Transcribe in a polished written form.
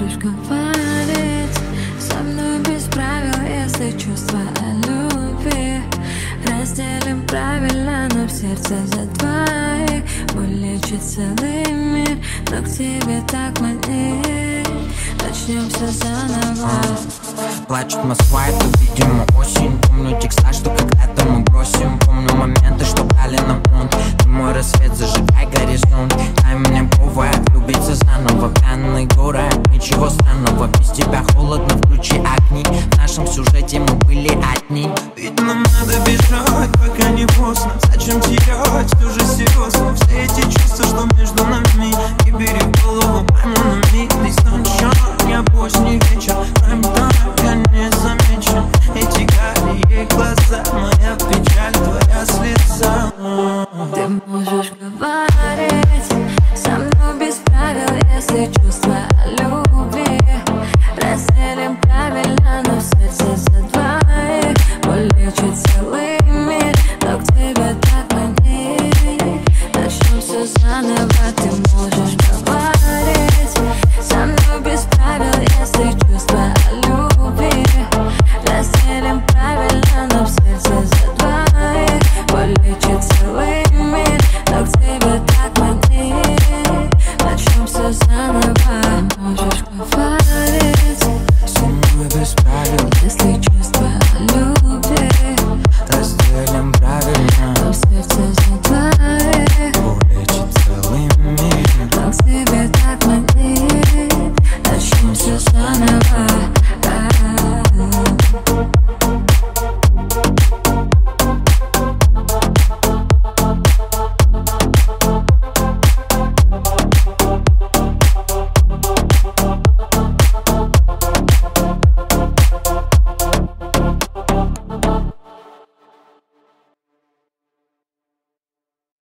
можешь говорить со мной без правил, если чувства о любви разделим правильно, но в сердце за двоих. Боль лечит целый мир, но к тебе так манит. Начнем все заново. Плачет Москва, это, видимо, осень. Помню текста, что когда-то мы бросим. Помню моменты, что брали на понт. Ты мой рассвет, зажигай горизонт. Дай мне повод влюбиться заново. Пьяный город, ничего странного. Без тебя холодно, включи огни. В нашем сюжете мы были одни. Ведь нам надо бежать, пока не поздно. Зачем терять, все же серьезно. Все эти чувства, что между нами. Не бери в голову, пойму на миг. Ты сначала, поздний вечер. Я не замечен. Эти карие глаза, моя печаль, твоя слеза. Ты можешь говорить со мной без правил, если чувства о любви разделим правильно, но в сердце за двоих. Боль лечит целый мир, но к тебе так манит. Начнем все заново. Ты можешь говорить со мной без правил, если чувства о любви разделим правильно, но в сердце за двоих. Боль лечит целый мир, но к тебе так манит. Начнем все заново. Можешь говорить